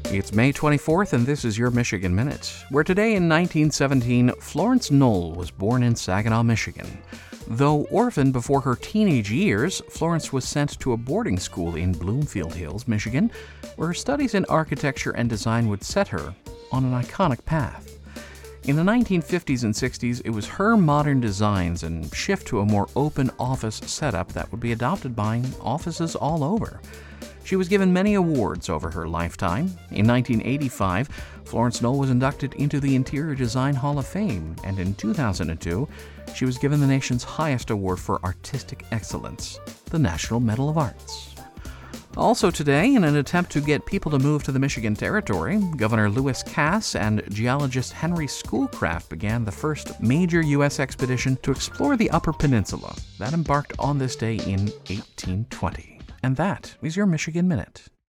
It's May 24th, and this is your Michigan Minute, where today in 1917, Florence Knoll was born in Saginaw, Michigan. Though orphaned before her teenage years, Florence was sent to a boarding school in Bloomfield Hills, Michigan, where her studies in architecture and design would set her on an iconic path. In the 1950s and 60s, it was her modern designs and shift to a more open office setup that would be adopted by offices all over. She was given many awards over her lifetime. In 1985, Florence Knoll was inducted into the Interior Design Hall of Fame, and in 2002, she was given the nation's highest award for artistic excellence, the National Medal of Arts. Also today, in an attempt to get people to move to the Michigan Territory, Governor Lewis Cass and geologist Henry Schoolcraft began the first major U.S. expedition to explore the Upper Peninsula that embarked on this day in 1820. And that is your Michigan Minute.